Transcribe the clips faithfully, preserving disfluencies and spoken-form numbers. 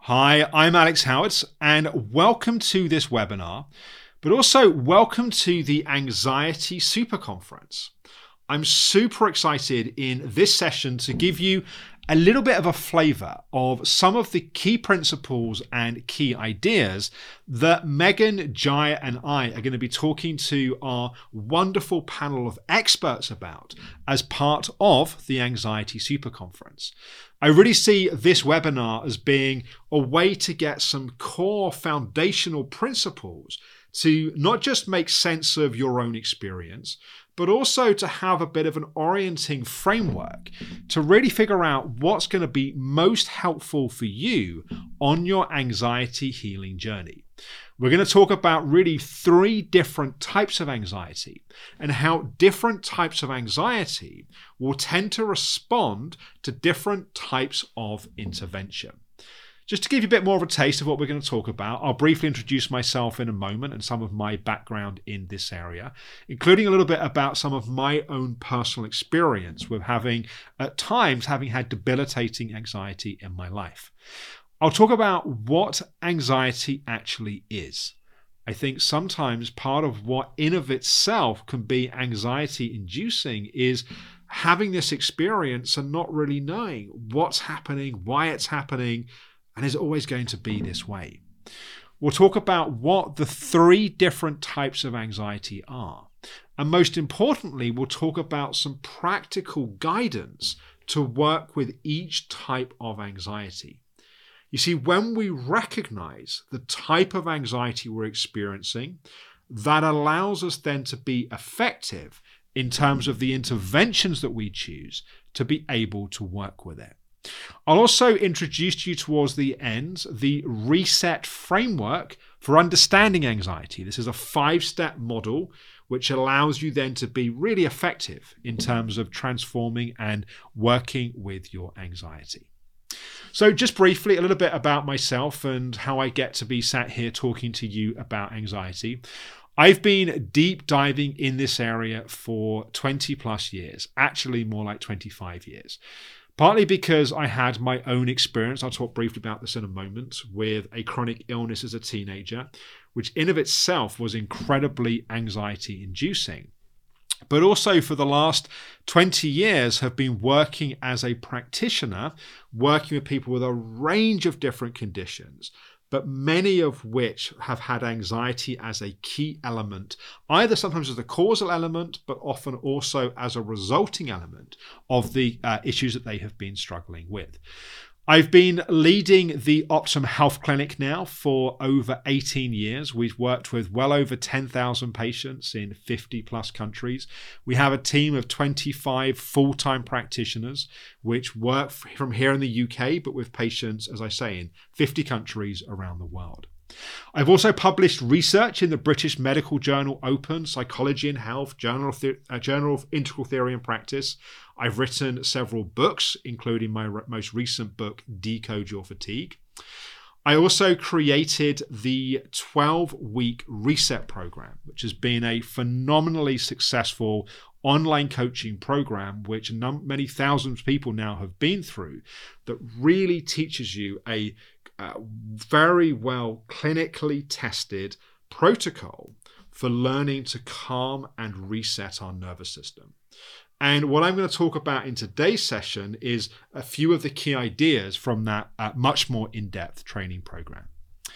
Hi, I'm Alex Howards, and welcome to this webinar, but also welcome to the Anxiety Super Conference. I'm super excited in this session to give you a little bit of a flavor of some of the key principles and key ideas that Megan, Jai, and I are going to be talking to our wonderful panel of experts about as part of the Anxiety Super Conference. I really see this webinar as being a way to get some core foundational principles to not just make sense of your own experience, but also to have a bit of an orienting framework to really figure out what's going to be most helpful for you on your anxiety healing journey. We're going to talk about really three different types of anxiety and how different types of anxiety will tend to respond to different types of intervention. Just to give you a bit more of a taste of what we're going to talk about, I'll briefly introduce myself in a moment and some of my background in this area, including a little bit about some of my own personal experience with having, at times, having had debilitating anxiety in my life. I'll talk about what anxiety actually is. I think sometimes part of what in of itself can be anxiety inducing is having this experience and not really knowing what's happening, why it's happening, and is it always going to be this way? We'll talk about what the three different types of anxiety are. And most importantly, we'll talk about some practical guidance to work with each type of anxiety. You see, when we recognize the type of anxiety we're experiencing, that allows us then to be effective in terms of the interventions that we choose to be able to work with it. I'll also introduce to you towards the end the reset framework for understanding anxiety. This is a five-step model which allows you then to be really effective in terms of transforming and working with your anxiety. So just briefly, a little bit about myself and how I get to be sat here talking to you about anxiety. I've been deep diving in this area for twenty plus years, actually more like twenty-five years. Partly because I had my own experience, I'll talk briefly about this in a moment, with a chronic illness as a teenager, which in of itself was incredibly anxiety inducing. But also for the last twenty years have been working as a practitioner, working with people with a range of different conditions, but many of which have had anxiety as a key element, either sometimes as a causal element, but often also as a resulting element of the uh, issues that they have been struggling with. I've been leading the Optum Health Clinic now for over eighteen years. We've worked with well over ten thousand patients in fifty plus countries. We have a team of twenty-five full-time practitioners which work from here in the U K, but with patients, as I say, in fifty countries around the world. I've also published research in the British Medical Journal Open, Psychology and Health, Journal of, the- uh, Journal of Integral Theory and Practice. I've written several books, including my re- most recent book, Decode Your Fatigue. I also created the twelve-week Reset program, which has been a phenomenally successful online coaching program, which num- many thousands of people now have been through, that really teaches you a uh, very well clinically tested protocol for learning to calm and reset our nervous system. And what I'm going to talk about in today's session is a few of the key ideas from that uh, much more in-depth training program.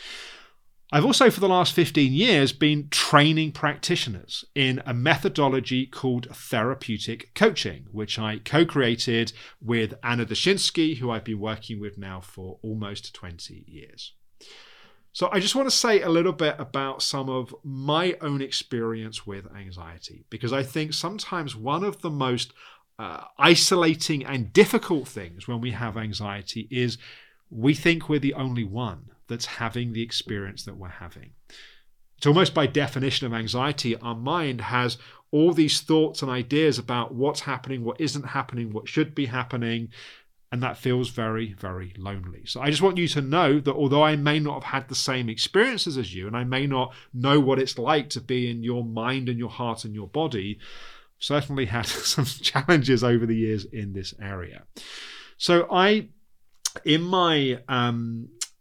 I've also, for the last fifteen years, been training practitioners in a methodology called therapeutic coaching, which I co-created with Anna Dushinsky, who I've been working with now for almost twenty years. So I just want to say a little bit about some of my own experience with anxiety, because I think sometimes one of the most uh, isolating and difficult things when we have anxiety is we think we're the only one that's having the experience that we're having. It's almost by definition of anxiety, our mind has all these thoughts and ideas about what's happening, what isn't happening, what should be happening, and that feels very, very lonely. So I just want you to know that although I may not have had the same experiences as you, and I may not know what it's like to be in your mind and your heart and your body, I've certainly had some challenges over the years in this area. So I, in my um,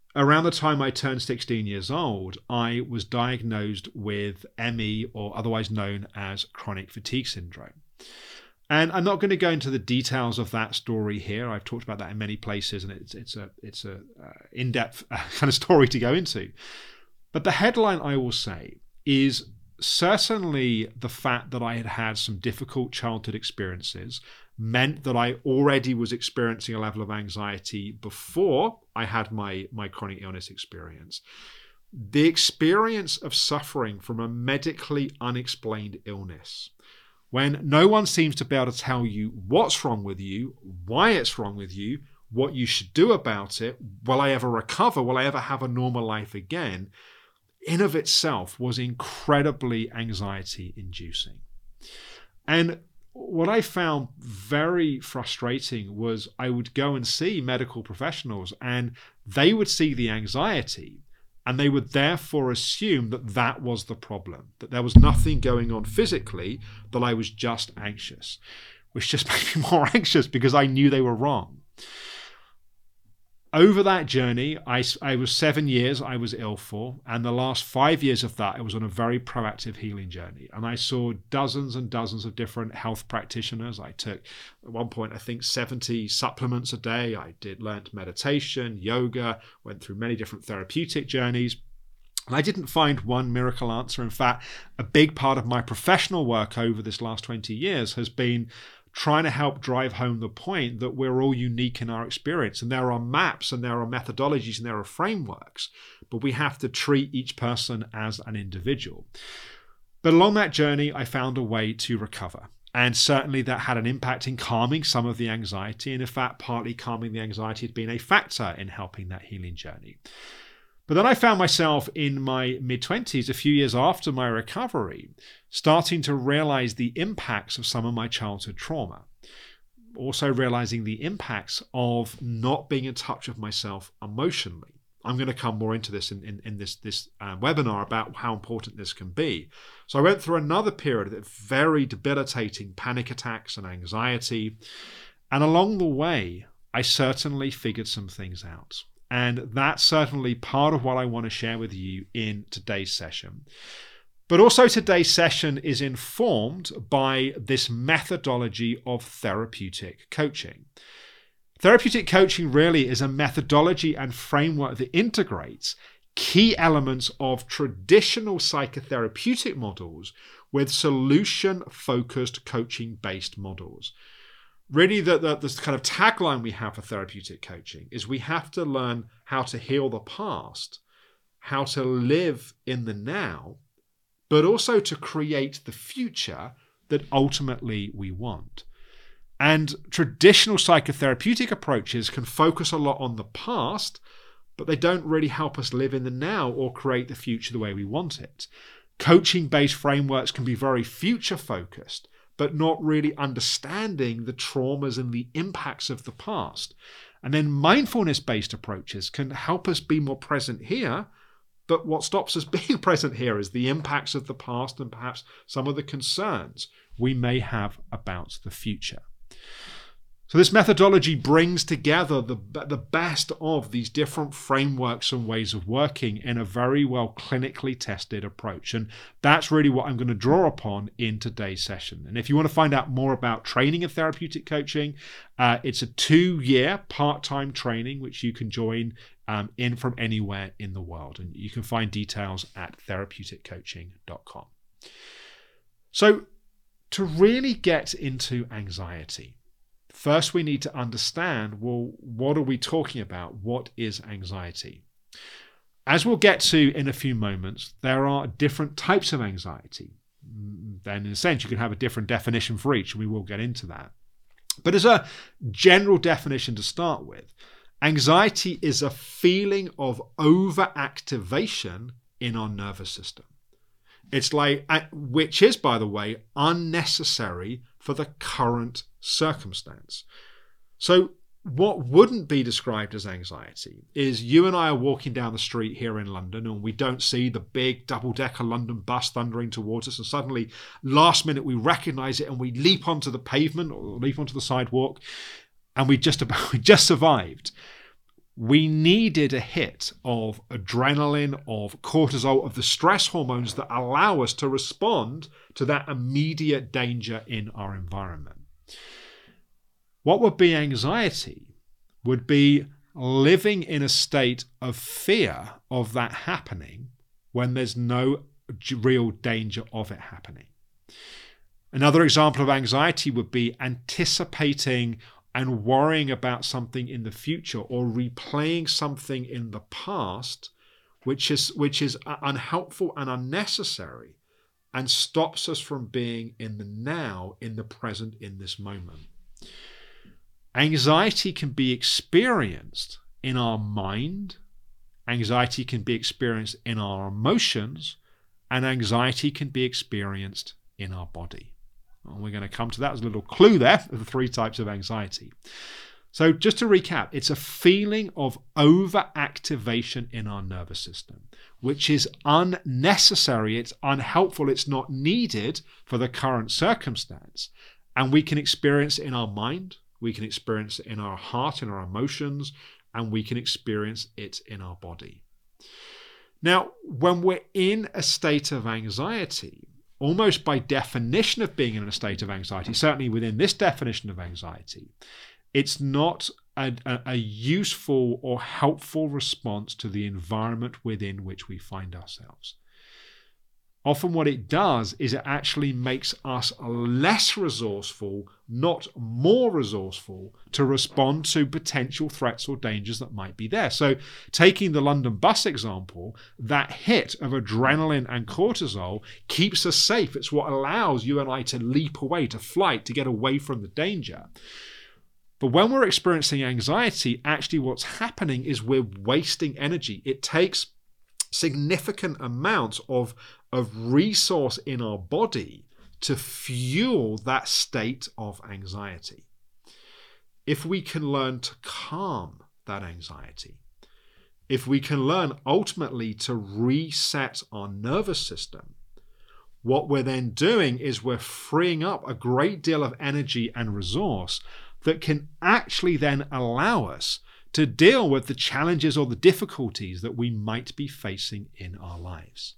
around the time I turned sixteen years old, I was diagnosed with M E, or otherwise known as chronic fatigue syndrome. And I'm not going to go into the details of that story here. I've talked about that in many places, and it's it's a it's a uh, in-depth uh, kind of story to go into. But the headline I will say is certainly the fact that I had had some difficult childhood experiences meant that I already was experiencing a level of anxiety before I had my, my chronic illness experience. The experience of suffering from a medically unexplained illness, when no one seems to be able to tell you what's wrong with you, why it's wrong with you, what you should do about it, will I ever recover, will I ever have a normal life again, in of itself was incredibly anxiety inducing. And what I found very frustrating was I would go and see medical professionals and they would see the anxiety and they would therefore assume that that was the problem, that there was nothing going on physically, that I was just anxious, which just made me more anxious because I knew they were wrong. Over that journey, I, I was seven years I was ill for, and the last five years of that, I was on a very proactive healing journey. And I saw dozens and dozens of different health practitioners. I took, at one point, I think seventy supplements a day. I did learned meditation, yoga, went through many different therapeutic journeys. And I didn't find one miracle answer. In fact, a big part of my professional work over this last twenty years has been trying to help drive home the point that we're all unique in our experience. And there are maps and there are methodologies and there are frameworks, but we have to treat each person as an individual. But along that journey, I found a way to recover. And certainly that had an impact in calming some of the anxiety. And in fact, partly calming the anxiety had been a factor in helping that healing journey. But then I found myself in my mid-twenties, a few years after my recovery, starting to realize the impacts of some of my childhood trauma. Also realizing the impacts of not being in touch with myself emotionally. I'm going to come more into this in, in, in this, this uh, webinar about how important this can be. So I went through another period of very debilitating panic attacks and anxiety. And along the way, I certainly figured some things out. And that's certainly part of what I want to share with you in today's session. But also today's session is informed by this methodology of therapeutic coaching. Therapeutic coaching really is a methodology and framework that integrates key elements of traditional psychotherapeutic models with solution-focused coaching-based models. Really, the, the, the kind of tagline we have for therapeutic coaching is we have to learn how to heal the past, how to live in the now, but also to create the future that ultimately we want. And traditional psychotherapeutic approaches can focus a lot on the past, but they don't really help us live in the now or create the future the way we want it. Coaching-based frameworks can be very future-focused, but not really understanding the traumas and the impacts of the past. And then mindfulness-based approaches can help us be more present here, but what stops us being present here is the impacts of the past and perhaps some of the concerns we may have about the future. So this methodology brings together the, the best of these different frameworks and ways of working in a very well clinically tested approach. And that's really what I'm going to draw upon in today's session. And if you want to find out more about training in therapeutic coaching, uh, it's a two-year part-time training, which you can join um, in from anywhere in the world. And you can find details at therapeutic coaching dot com. So to really get into anxiety, first, we need to understand, well, what are we talking about? What is anxiety? As we'll get to in a few moments, there are different types of anxiety. Then, in a sense, you can have a different definition for each, and we will get into that. But as a general definition to start with, anxiety is a feeling of overactivation in our nervous system. It's like, which is, by the way, unnecessary for the current circumstance. So what wouldn't be described as anxiety is you and I are walking down the street here in London and we don't see the big double-decker London bus thundering towards us, and suddenly last minute we recognize it and we leap onto the pavement or leap onto the sidewalk and we just about we just survived. we needed a hit of adrenaline, of cortisol, of the stress hormones that allow us to respond to that immediate danger in our environment. What would be anxiety would be living in a state of fear of that happening when there's no real danger of it happening. Another example of anxiety would be anticipating and worrying about something in the future, or replaying something in the past which is which is unhelpful and unnecessary and stops us from being in the now, in the present, in this moment. Anxiety can be experienced in our mind, anxiety can be experienced in our emotions, and anxiety can be experienced in our body. And we're going to come to that as a little clue there of the three types of anxiety. So just to recap, it's a feeling of overactivation in our nervous system, which is unnecessary, it's unhelpful, it's not needed for the current circumstance. And we can experience it in our mind, we can experience it in our heart, in our emotions, and we can experience it in our body. Now, when we're in a state of anxiety, almost by definition of being in a state of anxiety, certainly within this definition of anxiety, it's not a, a, a useful or helpful response to the environment within which we find ourselves. Often what it does is it actually makes us less resourceful, not more resourceful, to respond to potential threats or dangers that might be there. So taking the London bus example, that hit of adrenaline and cortisol keeps us safe. It's what allows you and I to leap away, to flight, to get away from the danger. But when we're experiencing anxiety, actually what's happening is we're wasting energy. It takes significant amounts of, of resource in our body to fuel that state of anxiety. If we can learn to calm that anxiety, if we can learn ultimately to reset our nervous system, what we're then doing is we're freeing up a great deal of energy and resource that can actually then allow us to deal with the challenges or the difficulties that we might be facing in our lives.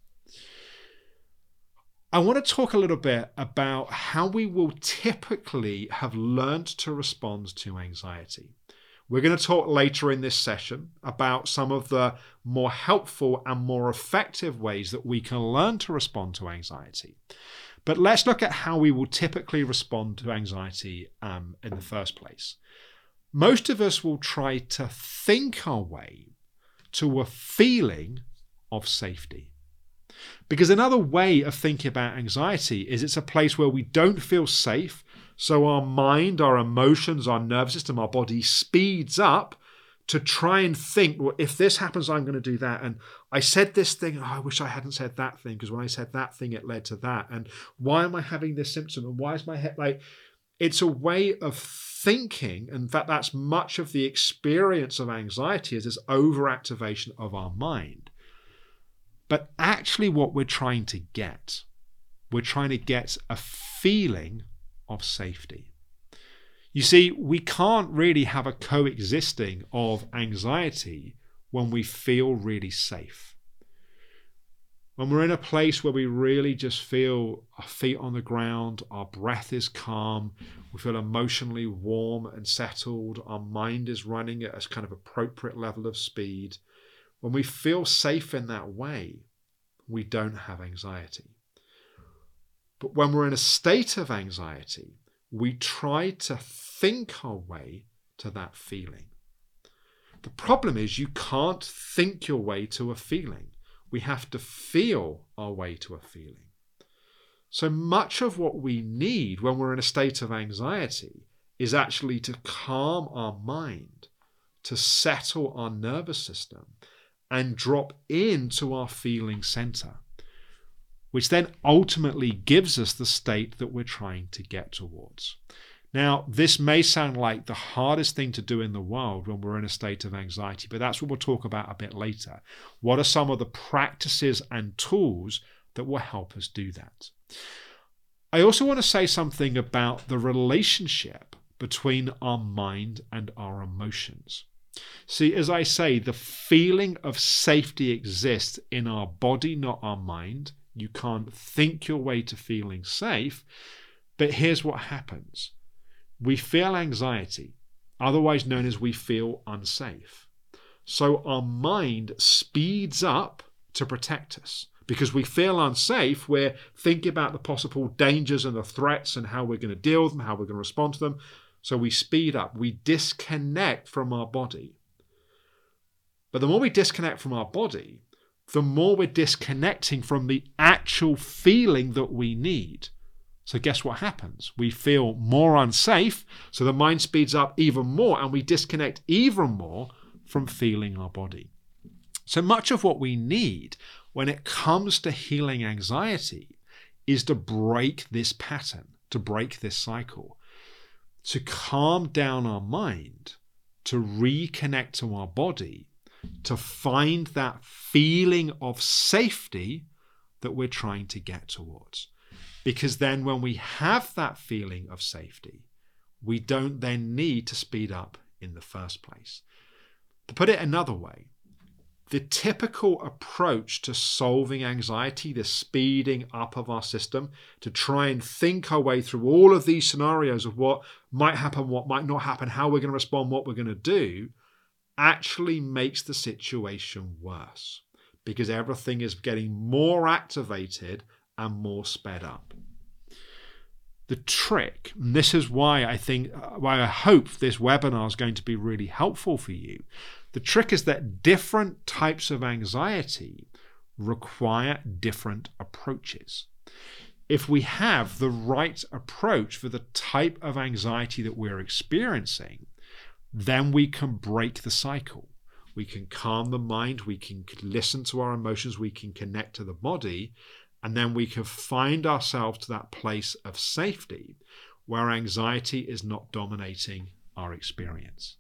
I want to talk a little bit about how we will typically have learned to respond to anxiety. We're going to talk later in this session about some of the more helpful and more effective ways that we can learn to respond to anxiety. But let's look at how we will typically respond to anxiety um, in the first place. Most of us will try to think our way to a feeling of safety. Because another way of thinking about anxiety is it's a place where we don't feel safe, so our mind, our emotions, our nervous system, our body speeds up to try and think, well, if this happens, I'm going to do that. And I said this thing, oh, I wish I hadn't said that thing, because when I said that thing, it led to that. And why am I having this symptom? And why is my head like... It's a way of thinking. In fact, that's much of the experience of anxiety, is this overactivation of our mind. But actually what we're trying to get, we're trying to get a feeling of safety. You see, we can't really have a coexisting of anxiety when we feel really safe. When we're in a place where we really just feel our feet on the ground, our breath is calm, we feel emotionally warm and settled, our mind is running at a kind of appropriate level of speed. When we feel safe in that way, we don't have anxiety. But when we're in a state of anxiety, we try to think our way to that feeling. The problem is you can't think your way to a feeling. We have to feel our way to a feeling. So much of what we need when we're in a state of anxiety is actually to calm our mind, to settle our nervous system, and drop into our feeling center, which then ultimately gives us the state that we're trying to get towards. Now, this may sound like the hardest thing to do in the world when we're in a state of anxiety, but that's what we'll talk about a bit later. What are some of the practices and tools that will help us do that? I also want to say something about the relationship between our mind and our emotions. See, as I say, the feeling of safety exists in our body, not our mind. You can't think your way to feeling safe. But here's what happens. We feel anxiety, otherwise known as we feel unsafe. So our mind speeds up to protect us. Because we feel unsafe, we're thinking about the possible dangers and the threats and how we're going to deal with them, how we're going to respond to them. So we speed up. We disconnect from our body. But the more we disconnect from our body, the more we're disconnecting from the actual feeling that we need. So guess what happens? We feel more unsafe, so the mind speeds up even more, and we disconnect even more from feeling our body. So much of what we need when it comes to healing anxiety is to break this pattern, to break this cycle, to calm down our mind, to reconnect to our body, to find that feeling of safety that we're trying to get towards. Because then when we have that feeling of safety, we don't then need to speed up in the first place. To put it another way, the typical approach to solving anxiety, the speeding up of our system, to try and think our way through all of these scenarios of what might happen, what might not happen, how we're going to respond, what we're going to do, actually makes the situation worse because everything is getting more activated and more sped up. The trick, and this is why I think, why I hope this webinar is going to be really helpful for you. The trick is that different types of anxiety require different approaches. If we have the right approach for the type of anxiety that we're experiencing, then we can break the cycle. We can calm the mind, we can listen to our emotions, we can connect to the body, and then we can find ourselves to that place of safety where anxiety is not dominating our experience.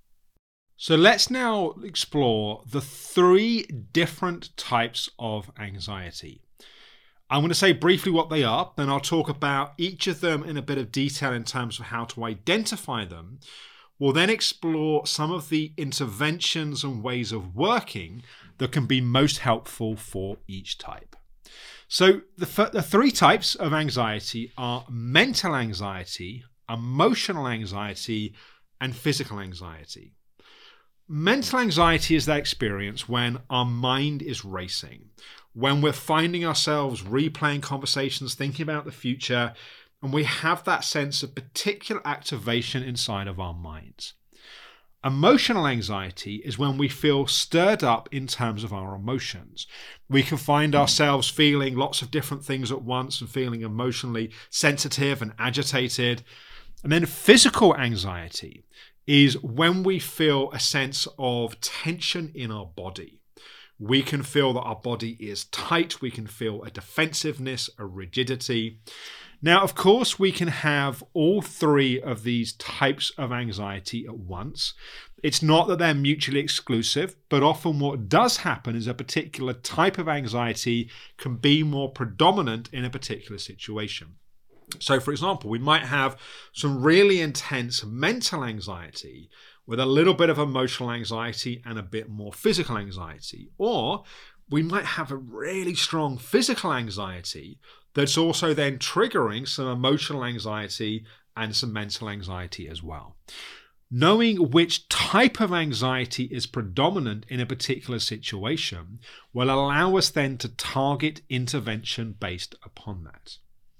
So let's now explore the three different types of anxiety. I'm going to say briefly what they are, then I'll talk about each of them in a bit of detail in terms of how to identify them. We'll then explore some of the interventions and ways of working that can be most helpful for each type. So the, f- the three types of anxiety are mental anxiety, emotional anxiety, and physical anxiety. Mental anxiety is that experience when our mind is racing, when we're finding ourselves replaying conversations, thinking about the future, and we have that sense of particular activation inside of our minds. Emotional anxiety is when we feel stirred up in terms of our emotions. We can find ourselves feeling lots of different things at once and feeling emotionally sensitive and agitated. And then physical anxiety is when we feel a sense of tension in our body. We can feel that our body is tight. We can feel a defensiveness, a rigidity. Now, of course, we can have all three of these types of anxiety at once. It's not that they're mutually exclusive, but often what does happen is a particular type of anxiety can be more predominant in a particular situation. So, for example, we might have some really intense mental anxiety with a little bit of emotional anxiety and a bit more physical anxiety. Or we might have a really strong physical anxiety that's also then triggering some emotional anxiety and some mental anxiety as well. Knowing which type of anxiety is predominant in a particular situation will allow us then to target intervention based upon that.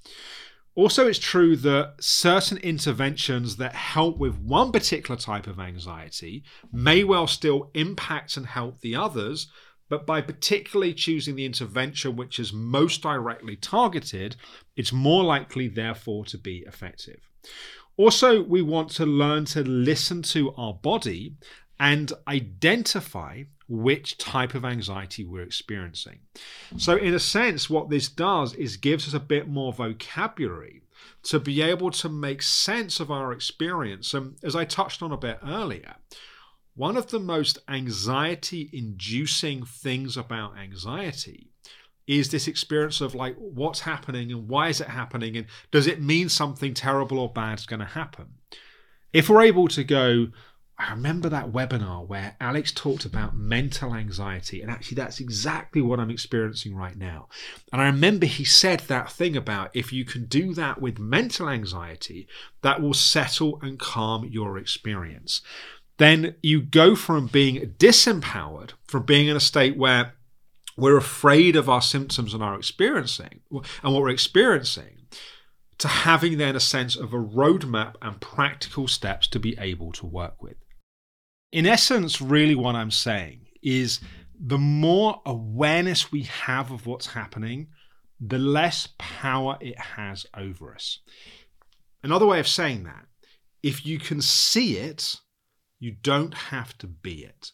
Also, it's true that certain interventions that help with one particular type of anxiety may well still impact and help the others, but by particularly choosing the intervention which is most directly targeted, it's more likely, therefore, to be effective. Also, we want to learn to listen to our body and identify which type of anxiety we're experiencing. So in a sense, what this does is gives us a bit more vocabulary to be able to make sense of our experience. And as I touched on a bit earlier, one of the most anxiety-inducing things about anxiety is this experience of like, what's happening and why is it happening? And does it mean something terrible or bad is going to happen? If we're able to go, I remember that webinar where Alex talked about mental anxiety, and actually that's exactly what I'm experiencing right now. And I remember he said that thing about if you can do that with mental anxiety, that will settle and calm your experience. Then you go from being disempowered, from being in a state where we're afraid of our symptoms and our experiencing and what we're experiencing, to having then a sense of a roadmap and practical steps to be able to work with. In essence, really what I'm saying is the more awareness we have of what's happening, the less power it has over us. Another way of saying that, if you can see it, you don't have to be it.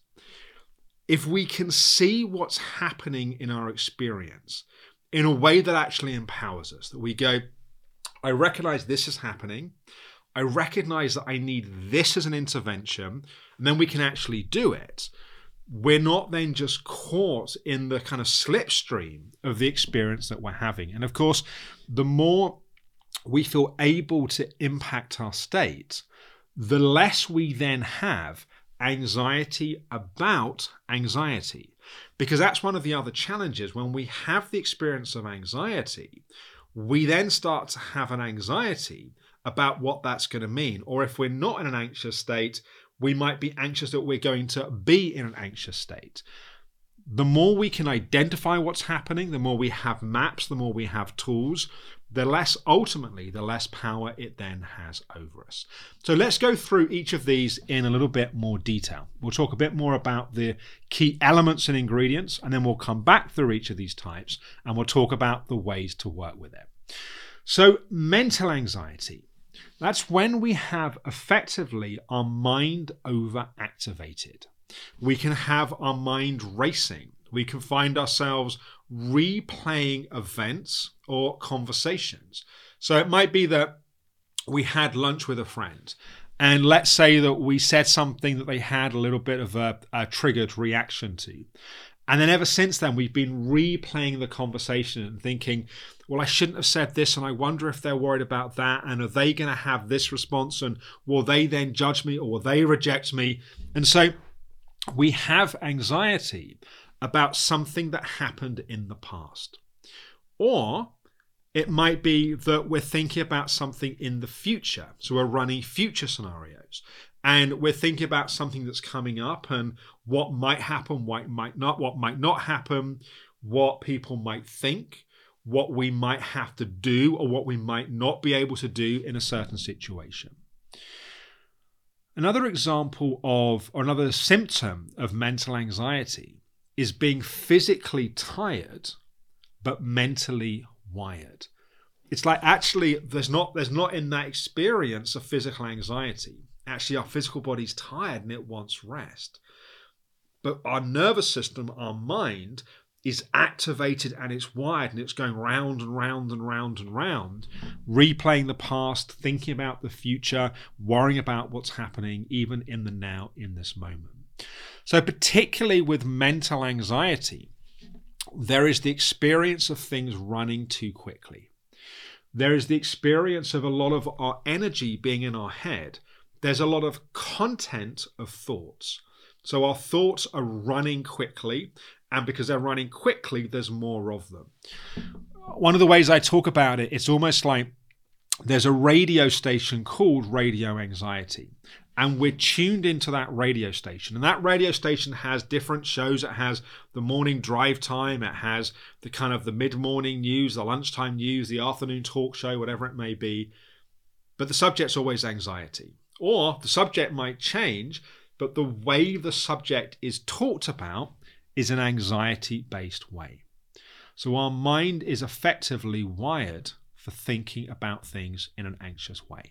If we can see what's happening in our experience in a way that actually empowers us, that we go, I recognize this is happening. I recognize that I need this as an intervention, and then we can actually do it. We're not then just caught in the kind of slipstream of the experience that we're having. And of course, the more we feel able to impact our state, the less we then have anxiety about anxiety. Because that's one of the other challenges. When we have the experience of anxiety, we then start to have an anxiety about what that's going to mean. Or if we're not in an anxious state, we might be anxious that we're going to be in an anxious state. The more we can identify what's happening, the more we have maps, the more we have tools, the less, ultimately, the less power it then has over us. So let's go through each of these in a little bit more detail. We'll talk a bit more about the key elements and ingredients, and then we'll come back through each of these types, and we'll talk about the ways to work with it. So mental anxiety. That's when we have effectively our mind overactivated. We can have our mind racing. We can find ourselves replaying events or conversations. So it might be that we had lunch with a friend, and let's say that we said something that they had a little bit of a, a triggered reaction to. And then ever since then, we've been replaying the conversation and thinking, well, I shouldn't have said this, and I wonder if they're worried about that, and are they going to have this response, and will they then judge me, or will they reject me? And so we have anxiety about something that happened in the past. Or it might be that we're thinking about something in the future. So we're running future scenarios. And we're thinking about something that's coming up and what might happen, what might not, what might not happen, what people might think, what we might have to do, or what we might not be able to do in a certain situation. Another example of, or another symptom of mental anxiety is being physically tired, but mentally wired. It's like actually there's not, there's not in that experience of physical anxiety. Actually, our physical body's tired and it wants rest. But our nervous system, our mind, is activated and it's wired and it's going round and round and round and round, replaying the past, thinking about the future, worrying about what's happening even in the now, in this moment. So particularly with mental anxiety, there is the experience of things running too quickly. There is the experience of a lot of our energy being in our head. There's a lot of content of thoughts. So our thoughts are running quickly, and because they're running quickly, there's more of them. One of the ways I talk about it, it's almost like there's a radio station called Radio Anxiety, and we're tuned into that radio station. And that radio station has different shows. It has the morning drive time. It has the kind of the mid-morning news, the lunchtime news, the afternoon talk show, whatever it may be. But the subject's always anxiety. Or the subject might change, but the way the subject is talked about is an anxiety-based way. So our mind is effectively wired for thinking about things in an anxious way.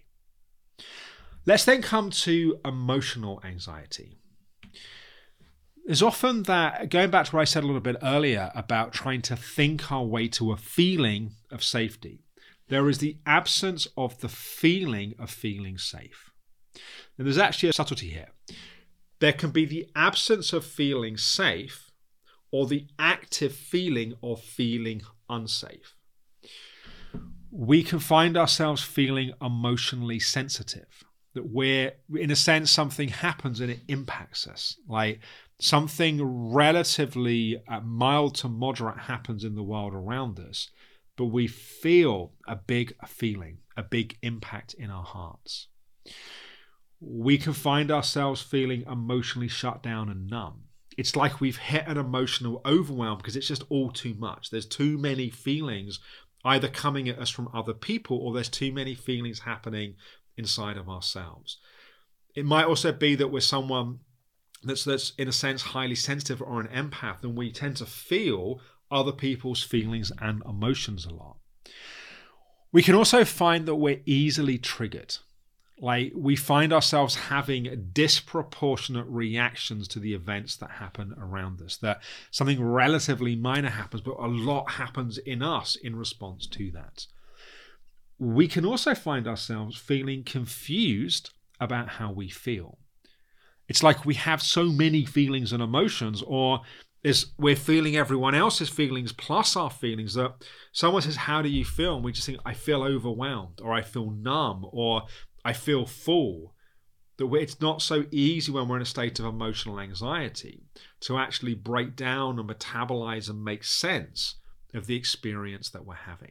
Let's then come to emotional anxiety. There's often that, going back to what I said a little bit earlier about trying to think our way to a feeling of safety, there is the absence of the feeling of feeling safe. And there's actually a subtlety here. There can be the absence of feeling safe or the active feeling of feeling unsafe. We can find ourselves feeling emotionally sensitive. that we're, in a sense, something happens and it impacts us. Like something relatively uh, mild to moderate happens in the world around us, but we feel a big feeling, a big impact in our hearts. We can find ourselves feeling emotionally shut down and numb. It's like we've hit an emotional overwhelm because it's just all too much. There's too many feelings either coming at us from other people, or there's too many feelings happening inside of ourselves. It might also be that we're someone that's, that's in a sense highly sensitive or an empath, and we tend to feel other people's feelings and emotions a lot. We can also find that we're easily triggered. Like we find ourselves having disproportionate reactions to the events that happen around us, that something relatively minor happens, but a lot happens in us in response to that. We can also find ourselves feeling confused about how we feel. It's like we have so many feelings and emotions, or is we're feeling everyone else's feelings plus our feelings, that someone says, how do you feel? And we just think, I feel overwhelmed, or I feel numb, or I feel full. That it's not so easy when we're in a state of emotional anxiety to actually break down and metabolize and make sense of the experience that we're having.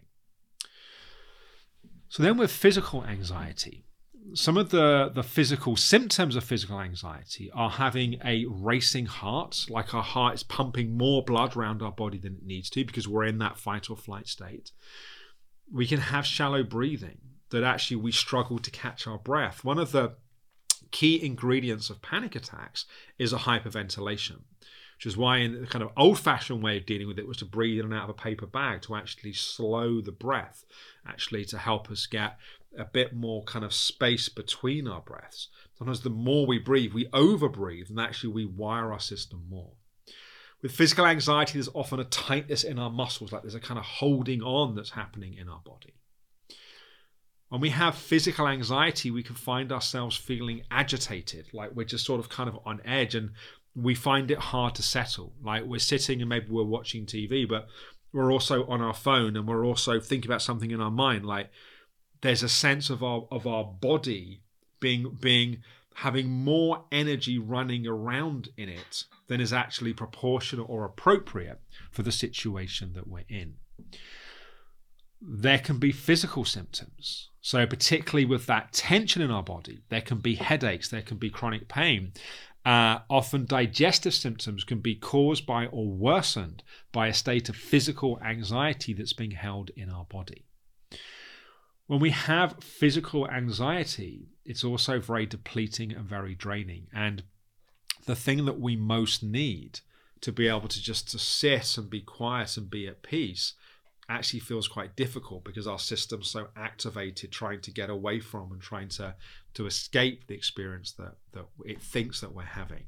So then with physical anxiety, some of the, the physical symptoms of physical anxiety are having a racing heart, like our heart is pumping more blood around our body than it needs to because we're in that fight or flight state. We can have shallow breathing, that actually we struggle to catch our breath. One of the key ingredients of panic attacks is a hyperventilation, which is why in the kind of old-fashioned way of dealing with it was to breathe in and out of a paper bag to actually slow the breath, actually to help us get a bit more kind of space between our breaths. Sometimes the more we breathe, we overbreathe, and actually we wire our system more. With physical anxiety, there's often a tightness in our muscles, like there's a kind of holding on that's happening in our body. When we have physical anxiety, we can find ourselves feeling agitated, like we're just sort of kind of on edge, and we find it hard to settle. Like we're sitting and maybe we're watching T V, but we're also on our phone and we're also thinking about something in our mind. Like there's a sense of our of our body being being having more energy running around in it than is actually proportional or appropriate for the situation that we're in. There can be physical symptoms. So particularly with that tension in our body, there can be headaches, there can be chronic pain. Uh, often digestive symptoms can be caused by or worsened by a state of physical anxiety that's being held in our body. When we have physical anxiety, it's also very depleting and very draining. And the thing that we most need to be able to just to sit and be quiet and be at peace actually feels quite difficult because our system's so activated trying to get away from and trying to, to escape the experience that, that it thinks that we're having.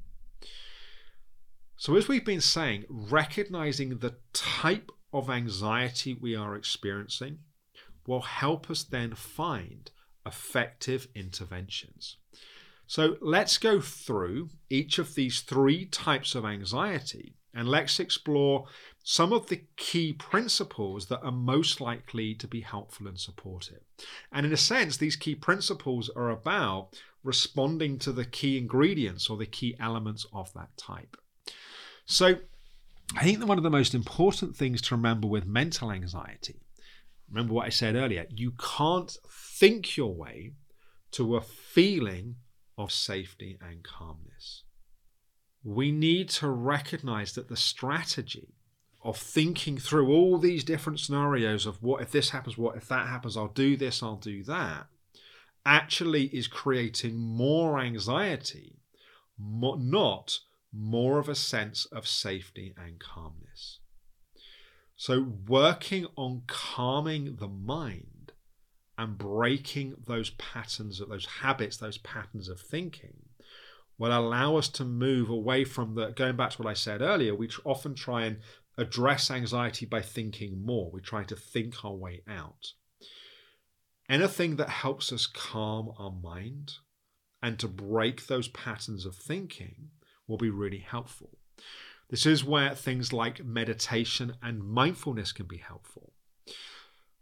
So as we've been saying, recognizing the type of anxiety we are experiencing will help us then find effective interventions. So let's go through each of these three types of anxiety and let's explore some of the key principles that are most likely to be helpful and supportive. And in a sense, these key principles are about responding to the key ingredients or the key elements of that type. So I think that one of the most important things to remember with mental anxiety, remember what I said earlier, you can't think your way to a feeling of safety and calmness. We need to recognize that the strategy of thinking through all these different scenarios of what if this happens, what if that happens, I'll do this, I'll do that, actually is creating more anxiety, not more of a sense of safety and calmness. So working on calming the mind and breaking those patterns, those habits, those patterns of thinking will allow us to move away from the, going back to what I said earlier, we often try and address anxiety by thinking more. We try to think our way out. Anything that helps us calm our mind and to break those patterns of thinking will be really helpful. This is where things like meditation and mindfulness can be helpful.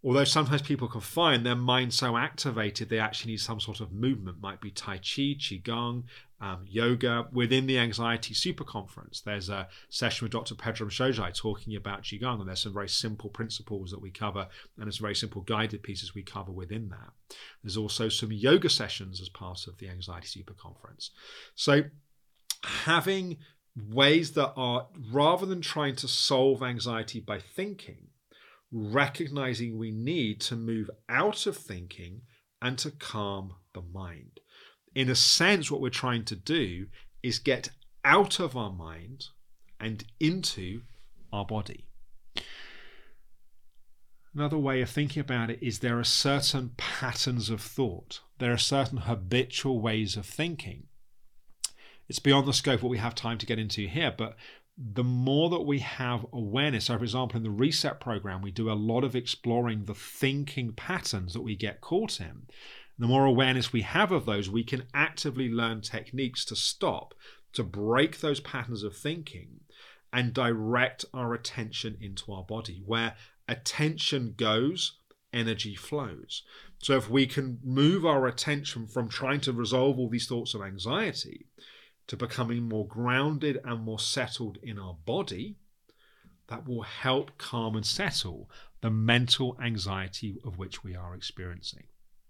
Although sometimes people can find their mind so activated they actually need some sort of movement. Might be Tai Chi, Qigong, um, yoga. Within the Anxiety Super Conference, there's a session with Doctor Pedram Shojai talking about Qigong, and there's some very simple principles that we cover, and there's very simple guided pieces we cover within that. There's also some yoga sessions as part of the Anxiety Super Conference. So having ways that are, rather than trying to solve anxiety by thinking, recognizing we need to move out of thinking and to calm the mind. In a sense, what we're trying to do is get out of our mind and into our body. Another way of thinking about it is there are certain patterns of thought. There are certain habitual ways of thinking. It's beyond the scope of what we have time to get into here, but the more that we have awareness, so for example, in the Reset program, we do a lot of exploring the thinking patterns that we get caught in. The more awareness we have of those, we can actively learn techniques to stop, to break those patterns of thinking and direct our attention into our body. Where attention goes, energy flows. So if we can move our attention from trying to resolve all these thoughts of anxiety to becoming more grounded and more settled in our body, that will help calm and settle the mental anxiety of which we are experiencing.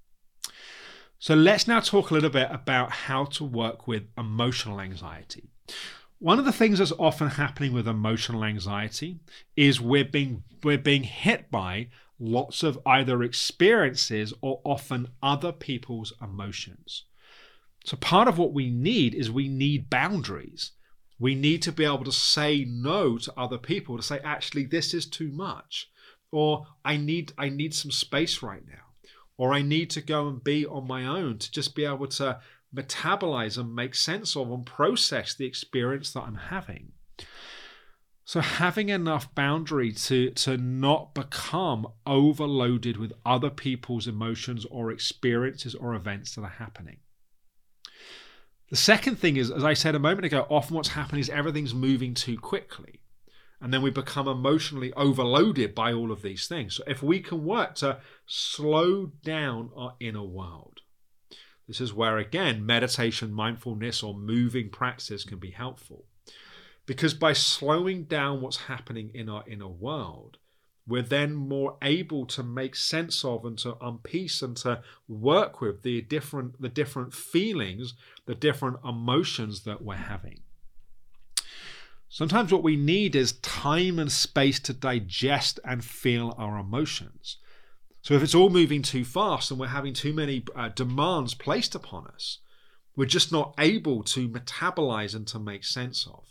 So let's now talk a little bit about how to work with emotional anxiety. One of the things that's often happening with emotional anxiety is we're being, we're being hit by lots of either experiences or often other people's emotions. So part of what we need is we need boundaries. We need to be able to say no to other people, to say, actually, this is too much, or I need I need some space right now, or I need to go and be on my own to just be able to metabolize and make sense of and process the experience that I'm having. So having enough boundary to, to not become overloaded with other people's emotions or experiences or events that are happening. The second thing is, as I said a moment ago, often what's happening is everything's moving too quickly. And then we become emotionally overloaded by all of these things. So if we can work to slow down our inner world, this is where, again, meditation, mindfulness, or moving practices can be helpful. Because by slowing down what's happening in our inner world, we're then more able to make sense of and to unpiece and to work with the different, the different feelings, the different emotions that we're having. Sometimes what we need is time and space to digest and feel our emotions. So if it's all moving too fast and we're having too many uh, demands placed upon us, we're just not able to metabolize and to make sense of.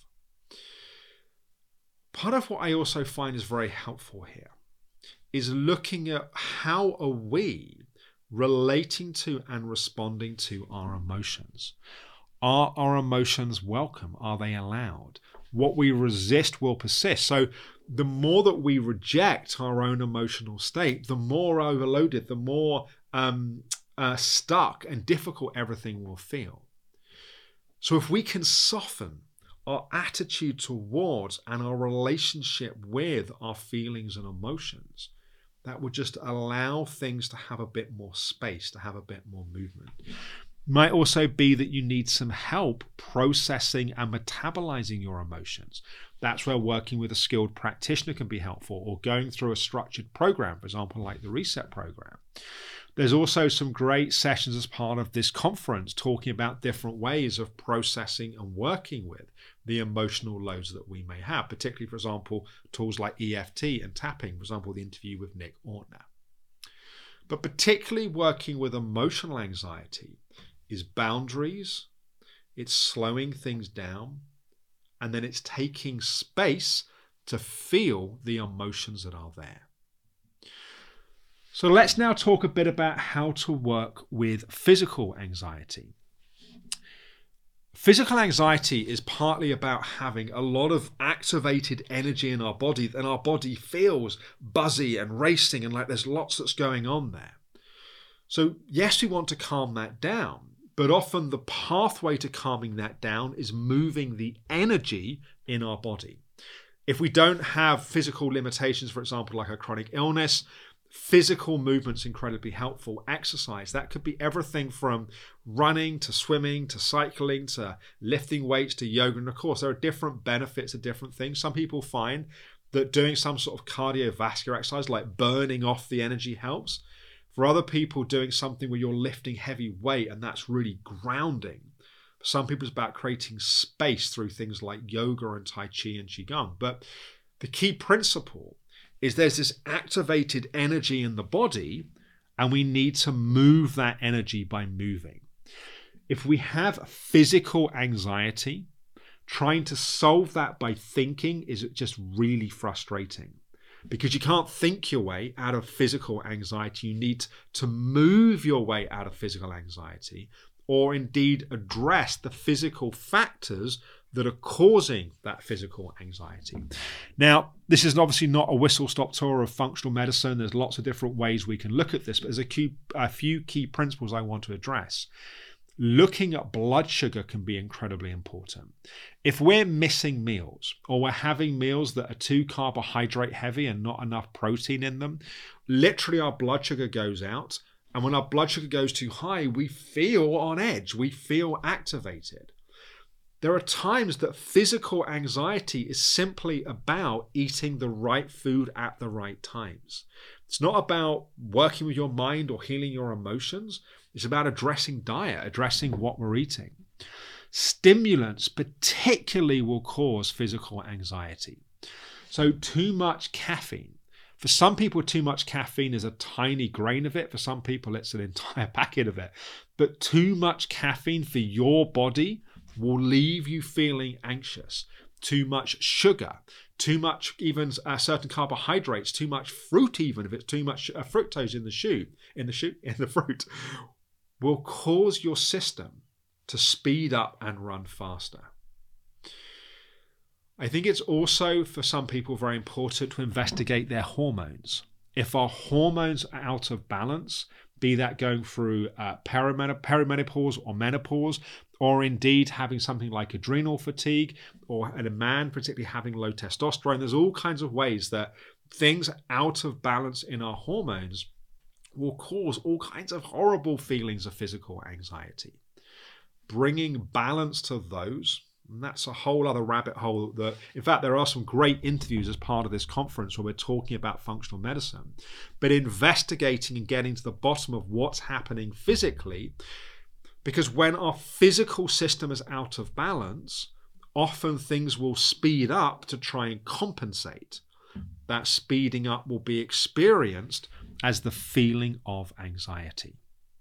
Part of what I also find is very helpful here is looking at how are we relating to and responding to our emotions. Are our emotions welcome? Are they allowed? What we resist will persist. So the more that we reject our own emotional state, the more overloaded, the more um, uh, stuck and difficult everything will feel. So if we can soften our attitude towards and our relationship with our feelings and emotions, that would just allow things to have a bit more space, to have a bit more movement. Might also be that you need some help processing and metabolizing your emotions. That's where working with a skilled practitioner can be helpful, or going through a structured program, for example, like the Reset program. There's also some great sessions as part of this conference talking about different ways of processing and working with the emotional loads that we may have, particularly, for example, tools like E F T and tapping, for example, the interview with Nick Ortner. But particularly working with emotional anxiety is boundaries, it's slowing things down, and then it's taking space to feel the emotions that are there. So let's now talk a bit about how to work with physical anxiety. Physical anxiety is partly about having a lot of activated energy in our body, and our body feels buzzy and racing and like there's lots that's going on there. So yes, we want to calm that down, but often the pathway to calming that down is moving the energy in our body. If we don't have physical limitations, for example, like a chronic illness, Physical movement's incredibly helpful. Exercise, that could be everything from running to swimming to cycling to lifting weights to yoga. And of course, there are different benefits of different things. Some people find that doing some sort of cardiovascular exercise like burning off the energy helps. For other people, doing something where you're lifting heavy weight, and that's really grounding. For some people, it's about creating space through things like yoga and Tai Chi and Qigong. But the key principle is there's this activated energy in the body, and we need to move that energy by moving. If we have physical anxiety, trying to solve that by thinking is just really frustrating, because you can't think your way out of physical anxiety. You need to move your way out of physical anxiety, or indeed address the physical factors that are causing that physical anxiety. Now, this is obviously not a whistle-stop tour of functional medicine. There's lots of different ways we can look at this, but there's a, key, a few key principles I want to address. Looking at blood sugar can be incredibly important. If we're missing meals, or we're having meals that are too carbohydrate heavy and not enough protein in them, literally our blood sugar goes out. And when our blood sugar goes too high, we feel on edge, we feel activated. There are times that physical anxiety is simply about eating the right food at the right times. It's not about working with your mind or healing your emotions. It's about addressing diet, addressing what we're eating. Stimulants particularly will cause physical anxiety. So too much caffeine. For some people, too much caffeine is a tiny grain of it. For some people, it's an entire packet of it. But too much caffeine for your body will leave you feeling anxious. Too much sugar, too much even uh, certain carbohydrates, too much fruit, even if it's too much uh, fructose in the shoe, in the shoe, in the fruit, will cause your system to speed up and run faster. I think it's also, for some people, very important to investigate their hormones. If our hormones are out of balance, be that going through uh, perimenopause or menopause, or indeed having something like adrenal fatigue, or in a man particularly having low testosterone, there's all kinds of ways that things out of balance in our hormones will cause all kinds of horrible feelings of physical anxiety. Bringing balance to those, and that's a whole other rabbit hole. That, in fact, there are some great interviews as part of this conference where we're talking about functional medicine, but investigating and getting to the bottom of what's happening physically, because when our physical system is out of balance, often things will speed up to try and compensate. That speeding up will be experienced as the feeling of anxiety.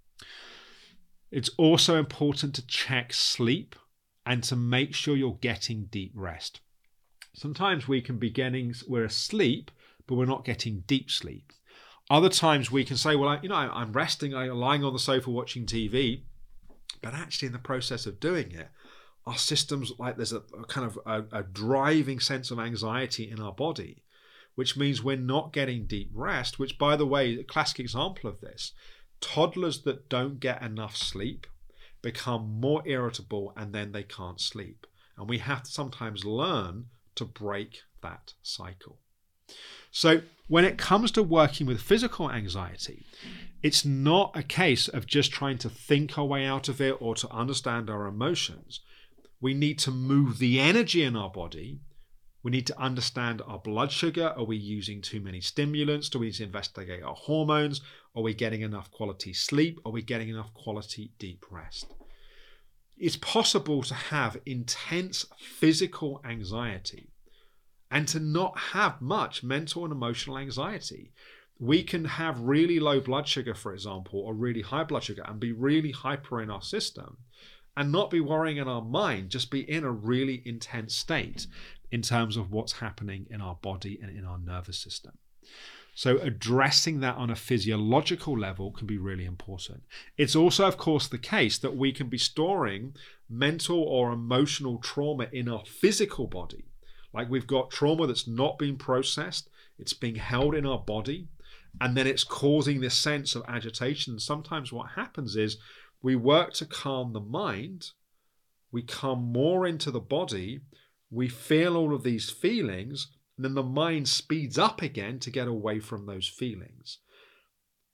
It's also important to check sleep and to make sure you're getting deep rest. Sometimes we can be getting, we're asleep, but we're not getting deep sleep. Other times we can say, well, I, you know, I'm resting, I'm lying on the sofa watching T V, but actually in the process of doing it, our system's like there's a, a kind of a, a driving sense of anxiety in our body, which means we're not getting deep rest, which, by the way, a classic example of this, toddlers that don't get enough sleep become more irritable and then they can't sleep. And we have to sometimes learn to break that cycle. So when it comes to working with physical anxiety, it's not a case of just trying to think our way out of it or to understand our emotions. We need to move the energy in our body. We need to understand our blood sugar. Are we using too many stimulants? Do we need to investigate our hormones? Are we getting enough quality sleep? Are we getting enough quality deep rest? It's possible to have intense physical anxiety and to not have much mental and emotional anxiety. We can have really low blood sugar, for example, or really high blood sugar and be really hyper in our system and not be worrying in our mind, just be in a really intense state in terms of what's happening in our body and in our nervous system. So addressing that on a physiological level can be really important. It's also, of course, the case that we can be storing mental or emotional trauma in our physical body. Like we've got trauma that's not being processed, it's being held in our body, and then it's causing this sense of agitation. Sometimes what happens is we work to calm the mind, we come more into the body, we feel all of these feelings, and then the mind speeds up again to get away from those feelings.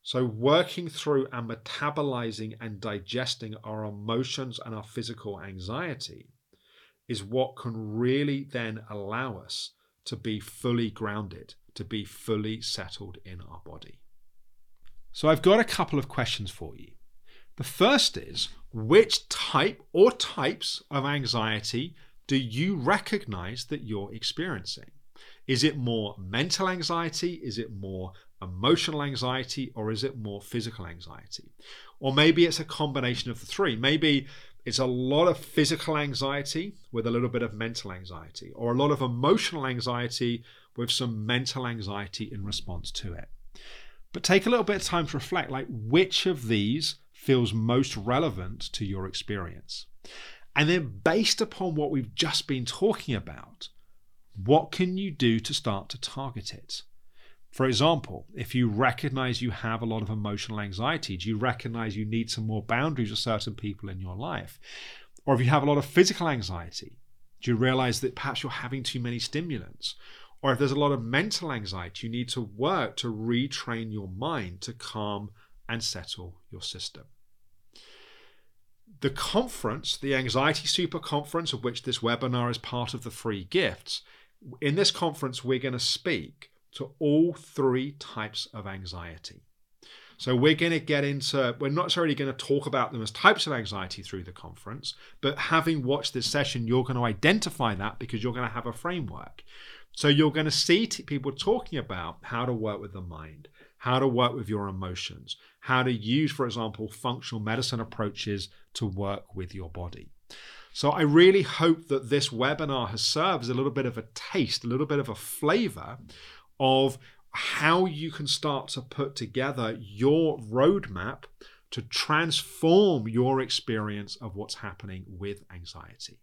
So working through and metabolizing and digesting our emotions and our physical anxiety is what can really then allow us to be fully grounded, to be fully settled in our body. So I've got a couple of questions for you. The first is, which type or types of anxiety do you recognize that you're experiencing? Is it more mental anxiety? Is it more emotional anxiety? Or is it more physical anxiety? Or maybe it's a combination of the three. Maybe it's a lot of physical anxiety with a little bit of mental anxiety, or a lot of emotional anxiety with some mental anxiety in response to it. But take a little bit of time to reflect, like, which of these feels most relevant to your experience? And then based upon what we've just been talking about, what can you do to start to target it? For example, if you recognize you have a lot of emotional anxiety, do you recognize you need some more boundaries with certain people in your life? Or if you have a lot of physical anxiety, do you realize that perhaps you're having too many stimulants? Or if there's a lot of mental anxiety, you need to work to retrain your mind to calm and settle your system. The conference, the Anxiety Super Conference, of which this webinar is part of the free gifts, in this conference, we're going to speak to all three types of anxiety. So we're going to get into, we're not necessarily going to talk about them as types of anxiety through the conference, but having watched this session, you're going to identify that because you're going to have a framework. So you're going to see t- people talking about how to work with the mind, how to work with your emotions, how to use, for example, functional medicine approaches to work with your body. So I really hope that this webinar has served as a little bit of a taste, a little bit of a flavor of how you can start to put together your roadmap to transform your experience of what's happening with anxiety.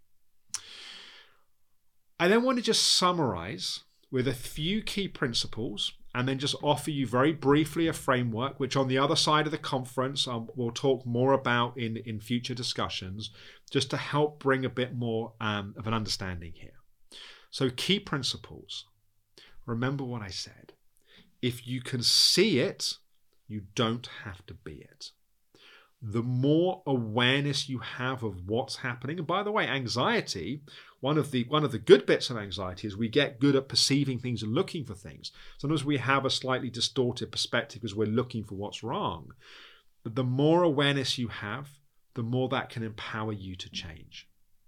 I then want to just summarize with a few key principles and then just offer you very briefly a framework, which on the other side of the conference, um, we'll talk more about in, in future discussions, just to help bring a bit more um, of an understanding here. So key principles. Remember what I said. If you can see it, you don't have to be it. The more awareness you have of what's happening, and by the way, anxiety, one of the one of the good bits of anxiety is we get good at perceiving things and looking for things. Sometimes we have a slightly distorted perspective because we're looking for what's wrong. But the more awareness you have, the more that can empower you to change.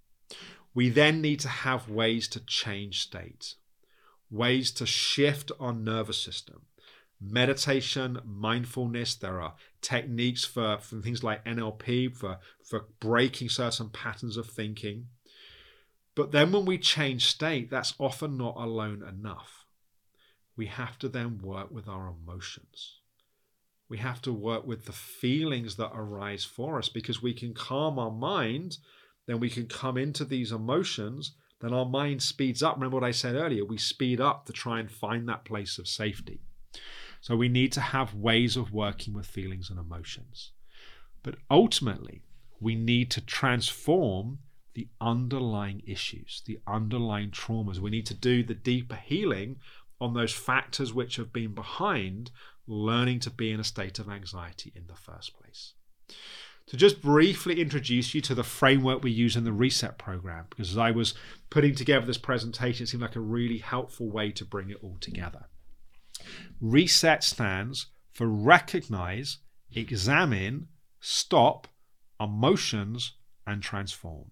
We then need to have ways to change state, ways to shift our nervous system. Meditation, mindfulness, there are techniques for, for things like N L P, for, for breaking certain patterns of thinking. But then when we change state, that's often not alone enough. We have to then work with our emotions. We have to work with the feelings that arise for us, because we can calm our mind, then we can come into these emotions, then our mind speeds up. Remember what I said earlier, we speed up to try and find that place of safety. So we need to have ways of working with feelings and emotions. But ultimately, we need to transform the underlying issues, the underlying traumas. We need to do the deeper healing on those factors which have been behind learning to be in a state of anxiety in the first place. To just briefly introduce you to the framework we use in the Reset program, because as I was putting together this presentation, it seemed like a really helpful way to bring it all together. Reset stands for recognize, examine, stop, emotions, and transform.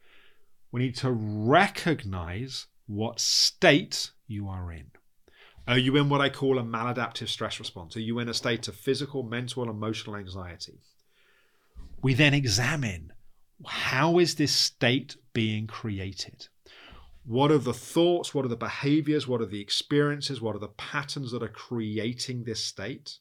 We need to recognize what state you are in. Are you in what I call a maladaptive stress response? Are you in a state of physical, mental, emotional anxiety? We then examine, how is this state being created? What are the thoughts? What are the behaviors? What are the experiences? What are the patterns that are creating this state?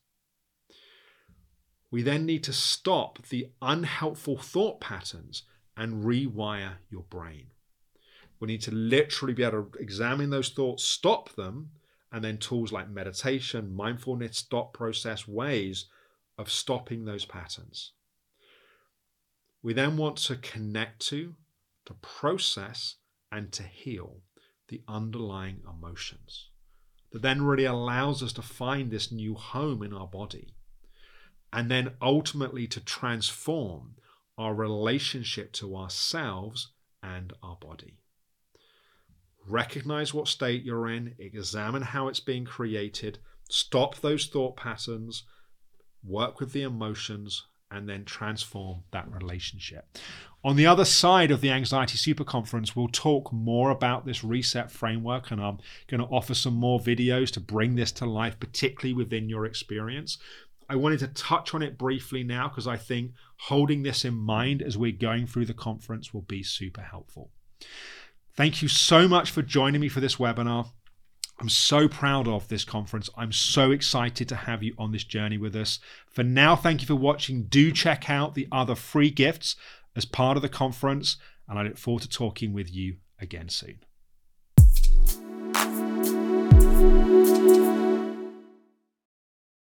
We then need to stop the unhelpful thought patterns and rewire your brain. We need to literally be able to examine those thoughts, stop them, and then tools like meditation, mindfulness, stop process, ways of stopping those patterns. We then want to connect to, to process, and to heal the underlying emotions. That then really allows us to find this new home in our body. and then ultimately to transform our relationship to ourselves and our body. Recognize what state you're in, examine how it's being created, stop those thought patterns, work with the emotions, and then transform that relationship. On the other side of the Anxiety Super Conference, we'll talk more about this reset framework, and I'm going to offer some more videos to bring this to life, particularly within your experience. I wanted to touch on it briefly now because I think holding this in mind as we're going through the conference will be super helpful. Thank you so much for joining me for this webinar. I'm so proud of this conference. I'm so excited to have you on this journey with us. For now, thank you for watching. Do check out the other free gifts as part of the conference, and I look forward to talking with you again soon.